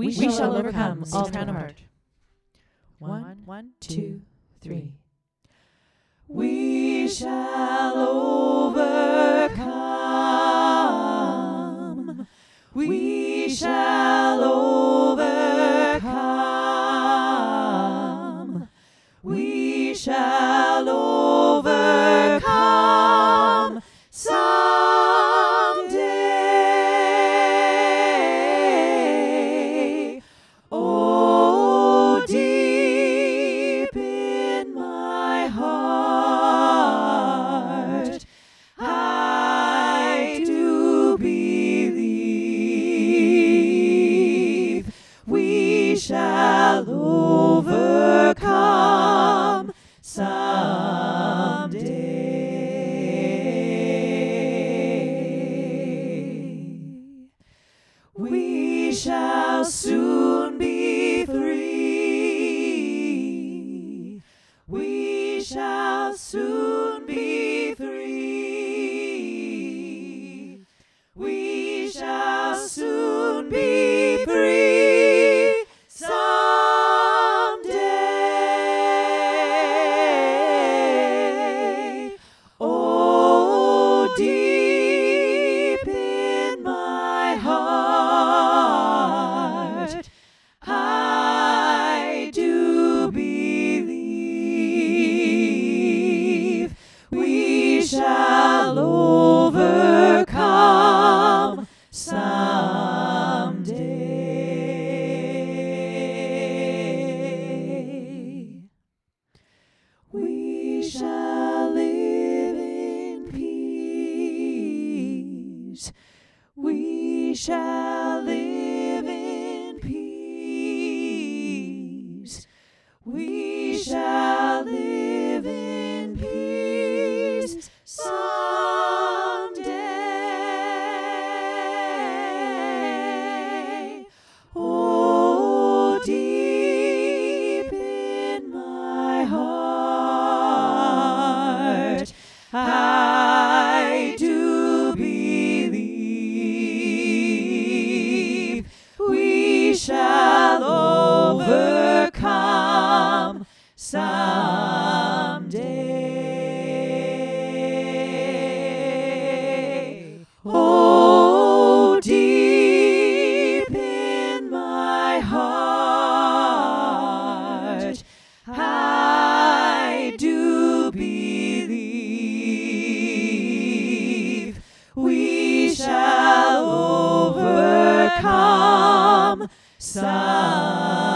We shall overcome all crown apart. 1, 2, 3. We shall overcome. We shall overcome. We shall overcome someday. Oh, deep in my heart, I do believe we shall overcome someday. We shall soon be free. We shall soon be free. We shall soon be free someday. Oh, deep in my heart, I do believe we shall overcome someday. We shall live in peace. We shall live in peace. We shall live in peace someday. Oh, deep in my heart, I do believe we shall overcome someday. Oh, deep in my heart, I do believe we shall overcome someday.